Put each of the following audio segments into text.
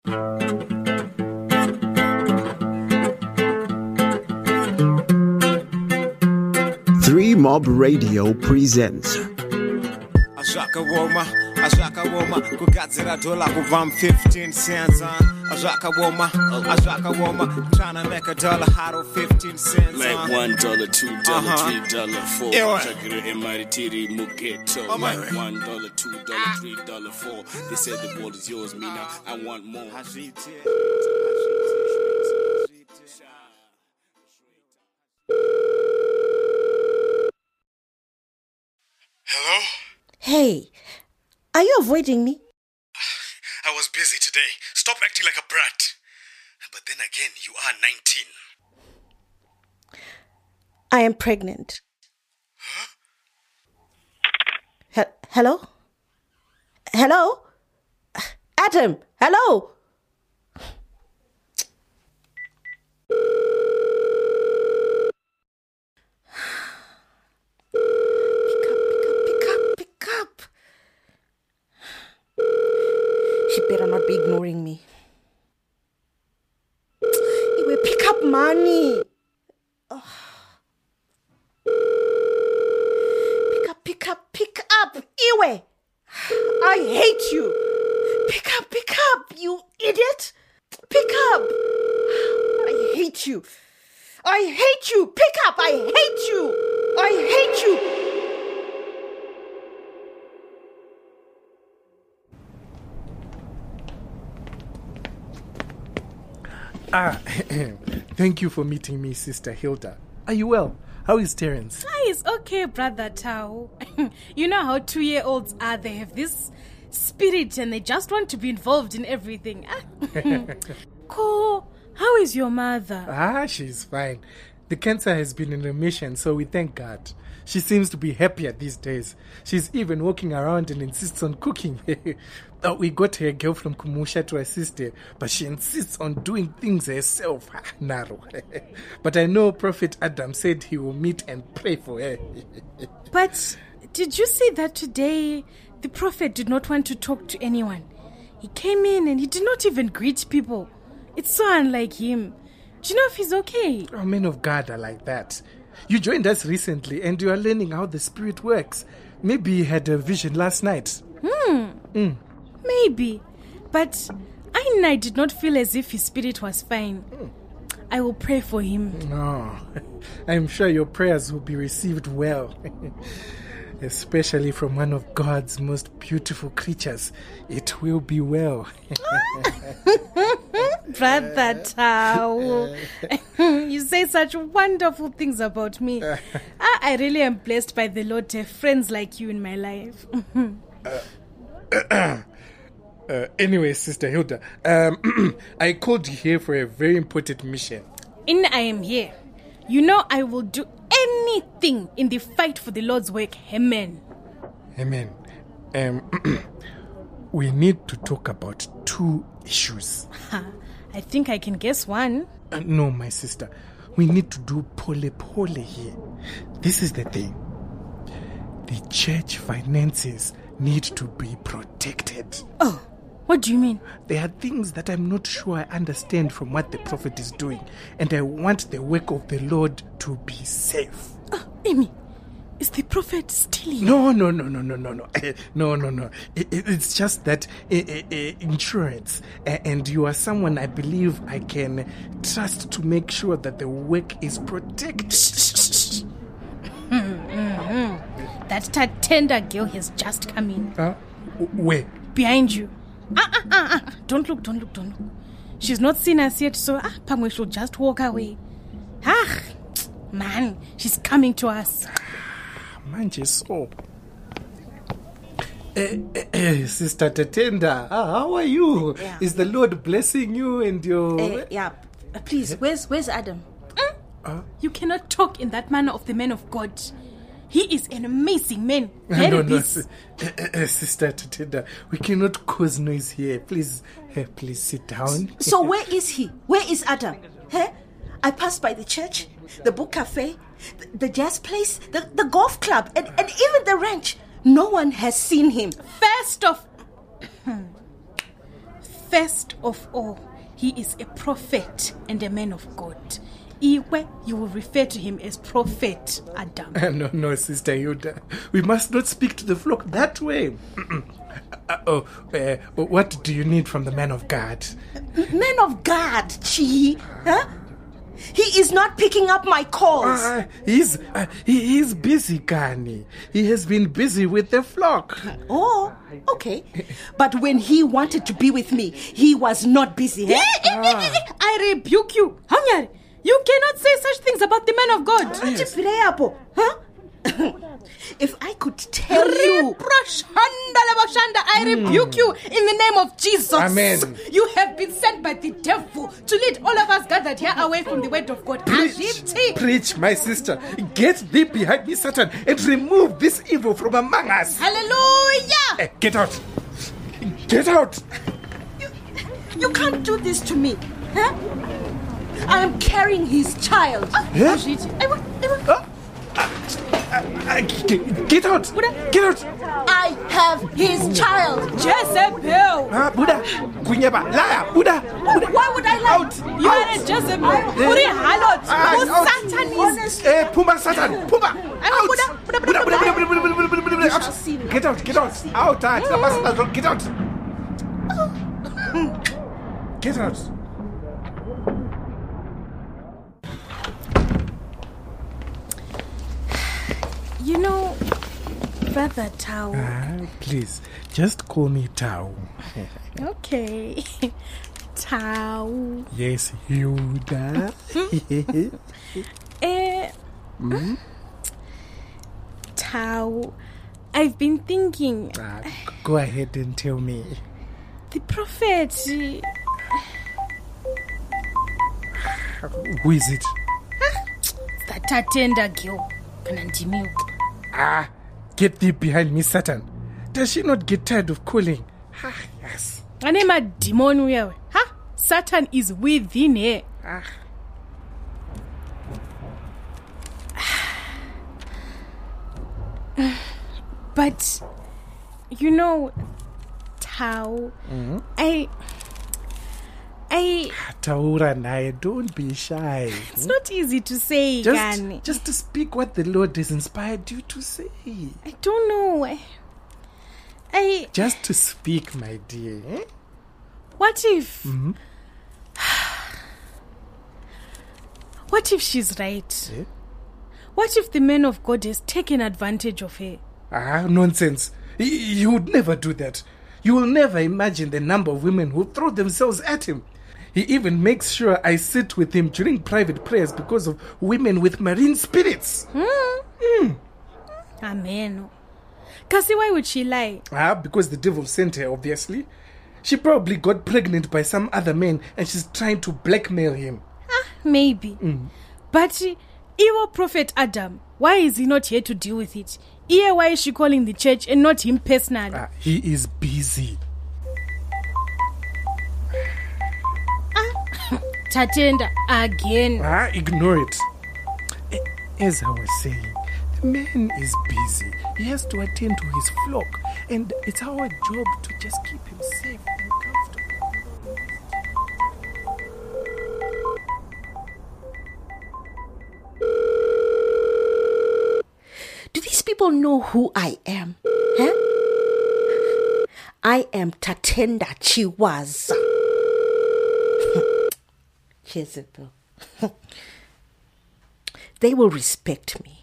Three Mob Radio presents Ashaka Woma, kugadzira dola kuvam 15 cents on. Ashaka Woma, tryna make a dollar out of 15 cents on. Like $1, $2, $3, $4. Chakira Emaritiri Mugeto. Like $1, $2, $3, $4. They said the ball is yours, me now. I want more. Hello? Hey, are you avoiding me? I was busy today. Stop acting like a brat. But then again, you are 19. I am pregnant. Huh? Hello? Hello? Adam, hello? Pick up. She better not be ignoring me. Iwe, pick up, money. Oh. Pick up. Iwe, I hate you. Pick up, you idiot. Pick up. I hate you. Pick up, I hate you. Thank you for meeting me, Sister Hilda. Are you well? How is Terence? He's okay, Brother Tao. You know how 2-year-olds are. They have this spirit and they just want to be involved in everything. Ko, how is your mother? She's fine. The cancer has been in remission, so we thank God. She seems to be happier these days. She's even walking around and insists on cooking. We got her girl from Kumusha to assist her, but she insists on doing things herself. Naro. But I know Prophet Adam said he will meet and pray for her. But did you see that today the prophet did not want to talk to anyone? He came in and he did not even greet people. It's so unlike him. Do you know if he's okay? Oh, men of God are like that. You joined us recently and you are learning how the Spirit works. Maybe you had a vision last night. Maybe. But I did not feel as if his spirit was fine. I will pray for him. No, I'm sure your prayers will be received well. Especially from one of God's most beautiful creatures. It will be well. Brother Tao, you say such wonderful things about me. I really am blessed by the Lord to have friends like you in my life. Anyway, Sister Hilda, I called you here for a very important mission. I am here. You know I will do anything in the fight for the Lord's work. Amen. Amen. We need to talk about 2 issues. I think I can guess one. No, my sister. We need to do pole here. This is the thing. The church finances need to be protected. Oh, what do you mean? There are things that I'm not sure I understand from what the prophet is doing, and I want the work of the Lord to be safe. Amy, is the prophet stealing? No. No. It's just that insurance, and you are someone I believe I can trust to make sure that the work is protected. That tender girl has just come in. Where? Behind you. Don't look. She's not seen us yet, so Pamwe should just walk away. Man, she's coming to us. Manje so. Sister Tatenda, how are you? Yeah. Is the Lord blessing you and your... Yeah, please, where's Adam? You cannot talk in that manner of the man of God. He is an amazing man. No, Sister Tatenda, we cannot cause noise here. Please sit down. So where is he? Where is Adam? I passed by the church, the book cafe, the jazz place, the golf club, and even the ranch. No one has seen him. First of all, he is a prophet and a man of God. Iwe, you will refer to him as Prophet Adam. No, Sister Hilda. We must not speak to the flock that way. What do you need from the man of God? Man of God, Chi. Huh? He is not picking up my calls. He is busy, Kani. He has been busy with the flock. Oh, okay. But when he wanted to be with me, he was not busy. Eh? I rebuke you. Hanyari, you cannot say such things about the man of God. Huh? If I could tell you. I rebuke you in the name of Jesus. Amen. You have been sent by the devil to lead all of us gathered here away from the word of God. Preach, my sister. Get thee behind me, Satan, and remove this evil from among us. Hallelujah. Get out. Get out. You can't do this to me. Huh? I am carrying his child. Huh? Get out! Get out! I have his child. Jezebel! Buddha! Kunyeba! Liar! Buddha! Why would I lie? Out! You are a Jezebel! Uri halot! Satanist! Pumba Satan! Pumba! Out! Buddha! Out! Get out! Get out! Out! Get out! Get out! You know, Brother Tao. Please, just call me Tao. Okay. Tao. Yes, Hilda. Tao. I've been thinking. Go ahead and tell me. The prophet. Who is it? That Tatenda girl. Get thee behind me, Satan. Does she not get tired of calling? Yes. Anema demon wewe. Satan is within her. But you know, Tao, Taura Nai, don't be shy. It's not easy to say, Gani. Just to speak what the Lord has inspired you to say. I don't know. Just to speak, my dear. What if... What if she's right? What if the man of God has taken advantage of her? Nonsense. You would never do that. You will never imagine the number of women who throw themselves at him. He even makes sure I sit with him during private prayers because of women with marine spirits. Amen. Kasi, why would she lie? Because the devil sent her, obviously. She probably got pregnant by some other man and she's trying to blackmail him. Maybe. But evil prophet Adam, why is he not here to deal with it? Why is she calling the church and not him personally? He is busy. Tatenda again. Ignore it. As I was saying, the man is busy. He has to attend to his flock, and it's our job to just keep him safe and comfortable. Do these people know who I am? Huh? I am Tatenda Chiwaza. Jezebel. They will respect me.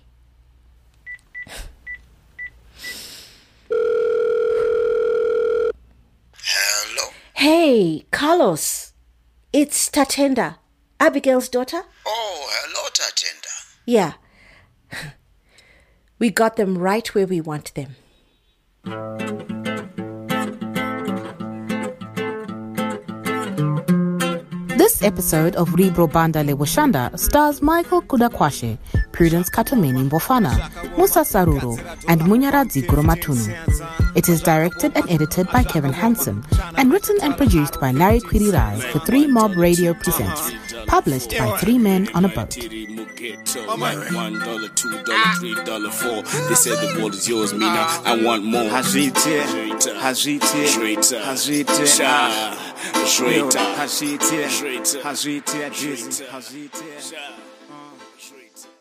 Hello? Hey, Carlos. It's Tatenda, Abigail's daughter. Oh, hello, Tatenda. Yeah. We got them right where we want them. This episode of Libro Banda Leboshanda stars Michael Kudakwashe, Prudence Katomeni Mbofana, Musa Saruro, and Munyaradzi Gurumatunu. It is directed and edited by Kevin Hansen and written and produced by Larry Kwirirai for 3 Mob Radio Presents, published by 3 Men on a Boat. Like $1, $2, $3, $4. They said the ball is yours, me now. I want more. Hazite. Straight up. hazviite hazviite hazviite